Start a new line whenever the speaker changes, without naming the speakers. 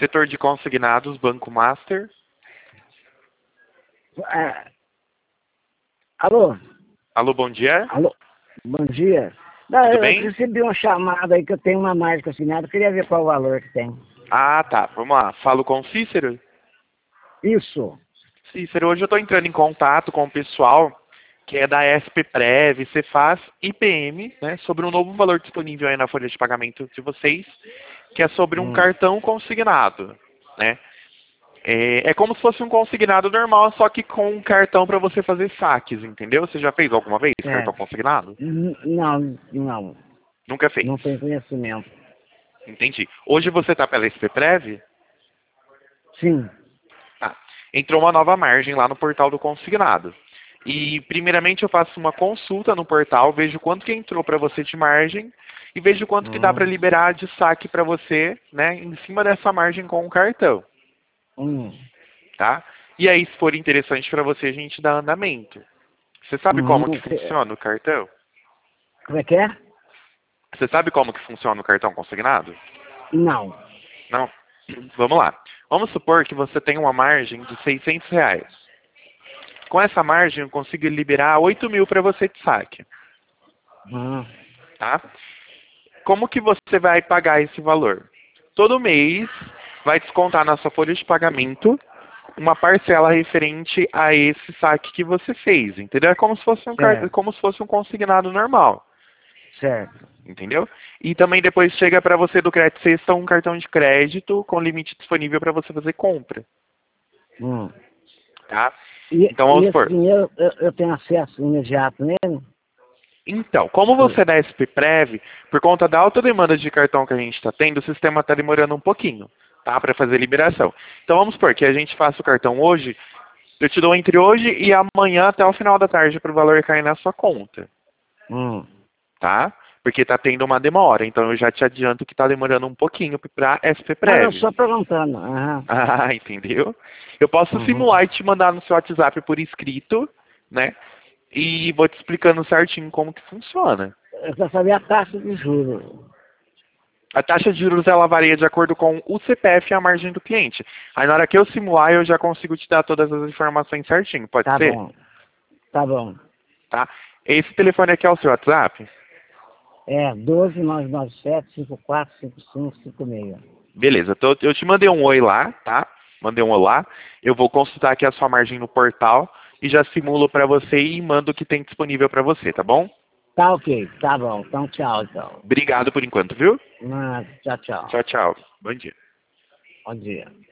Setor de consignados, Banco Master.
Alô?
Alô, bom dia.
Alô? Bom dia. Não,
Tudo
eu
bem?
recebi uma chamada aí que eu tenho uma margem assinada, queria ver qual o valor que tem.
Ah, tá. Vamos lá. Falo com o Cícero.
Isso.
Cícero, hoje eu estou entrando em contato com o pessoal que é da SPPrev, Cefaz e PM, né, sobre um novo valor disponível aí na folha de pagamento de vocês, que é sobre um cartão consignado, né? É como se fosse um consignado normal, só que com um cartão para você fazer saques, entendeu? Você já fez alguma vez cartão consignado?
Não.
Nunca fez.
Não tenho conhecimento.
Entendi. Hoje você está pela SPPrev?
Sim.
Tá. Entrou uma nova margem lá no portal do consignado. E, primeiramente, eu faço uma consulta no portal, vejo quanto que entrou para você de margem e vejo quanto que dá para liberar de saque para você, né, em cima dessa margem com o cartão, tá? E aí, se for interessante para você, a gente dá andamento. Você sabe como que funciona o cartão?
Como é que é?
Você sabe como que funciona o cartão consignado?
Não.
Não? Vamos lá. Vamos supor que você tem uma margem de R$ 600. Com essa margem, eu consigo liberar 8.000 para você de saque. Tá? Como que você vai pagar esse valor? Todo mês vai descontar na sua folha de pagamento uma parcela referente a esse saque que você fez, entendeu? É como se fosse como se fosse um consignado normal.
Certo.
Entendeu? E também depois chega para você do crédito sexta um cartão de crédito com limite disponível para você fazer compra. Tá? Então vamos
esse
supor.
dinheiro eu tenho acesso imediato nele?
Então, como você é da SPPrev, por conta da alta demanda de cartão que a gente está tendo, o sistema está demorando um pouquinho, tá? Para fazer liberação. Então vamos supor que a gente faça o cartão hoje, eu te dou entre hoje e amanhã até o final da tarde para o valor cair na sua conta. Tá? Porque está tendo uma demora, então eu já te adianto que está demorando um pouquinho para a SPPrev.
Não, só perguntando.
Ah, entendeu? Eu posso simular e te mandar no seu WhatsApp por escrito, né? E vou te explicando certinho como que funciona.
Eu quero saber a taxa de juros.
A taxa de juros ela varia de acordo com o CPF e a margem do cliente. Aí na hora que eu simular, eu já consigo te dar todas as informações certinho, pode ser?
Tá bom. Tá bom.
Tá? Esse telefone aqui é o seu WhatsApp?
É 12997-545556.
Beleza, eu te mandei um oi lá, tá? Mandei um olá. Eu vou consultar aqui a sua margem no portal e já simulo para você e mando o que tem disponível para você, tá bom?
Tá ok, tá bom. Então tchau, então.
Obrigado por enquanto, viu?
Tchau, tchau.
Tchau, tchau. Bom dia.
Bom dia.